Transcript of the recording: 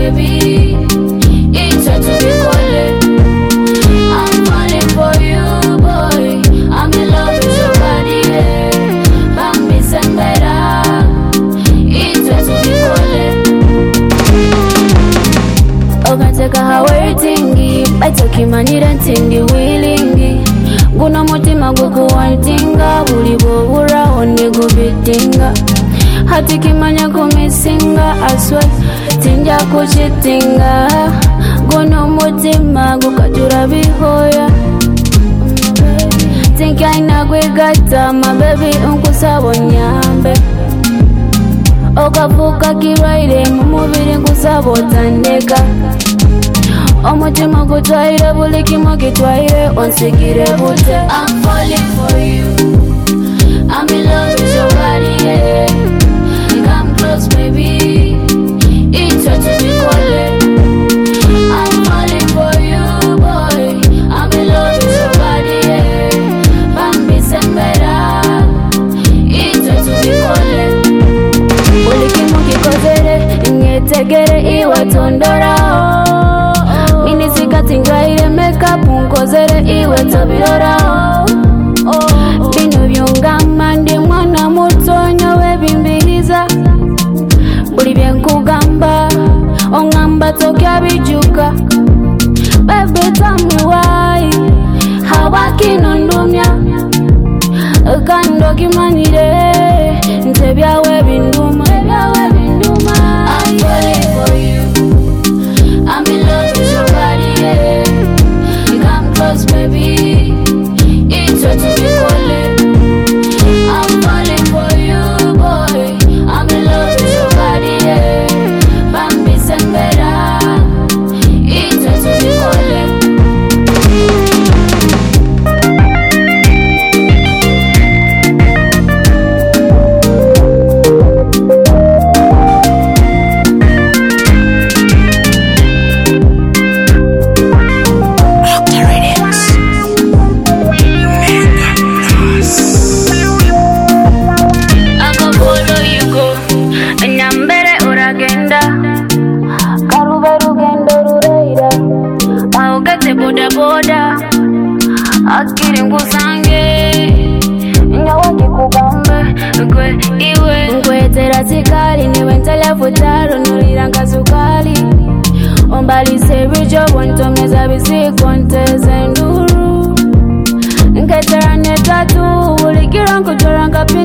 baby. It's a to be calling. I'm falling for you, boy. I'm in love with your body, yeah. Bambi Sembera. It's a to be calling. Ogateka hawe tingi, baitoki manira ntingi willingi. Guna mutima guku wantinga, bulibo ura oni gubitinga. Hati kimanya kumisinga, aswe tinja kuchitinga. Guna mutima gukajura bihoya. Tinka ina gwegata, my baby unkusabo nyambe. Okafuka kiraire, mumubiri nkusabo tandeka. Omutima gutwaire buli kimwe kitwaire onsigire bute. I'm falling for you. I'm in love with your body, yeah. Come close, baby. It's hard to be calling. I'm falling for you, boy. I'm in love with your body, yeah. Bambi Sembera. It's hard to be calling. Buli kimwe kikozere, ngetegere iwa tondora. Tingaire makeup unkozere iwe tabirora. Bino byongamba ndi mwana mutonyo webimbiriza. Buli byenkugamba ongamba tokya bijuka. Baby tell me why hawakino ndumya kando kimanire nte byawe binduma. I'm falling for you. I'm in love with your body, yeah. Come close, baby. It's hard to be calling. I'm falling for you, boy. I'm in love with your body, yeah. Bambi Sembera. It's hard to be calling. Boda boda akiri ngusange nyawaki kugambe gwe iwe ngwetera zikali niwe ntelefutaro nuliranga sukali ombalise bijo bontomeza bisiko nteze nduru nketera netatu ulikira nkujoranga pini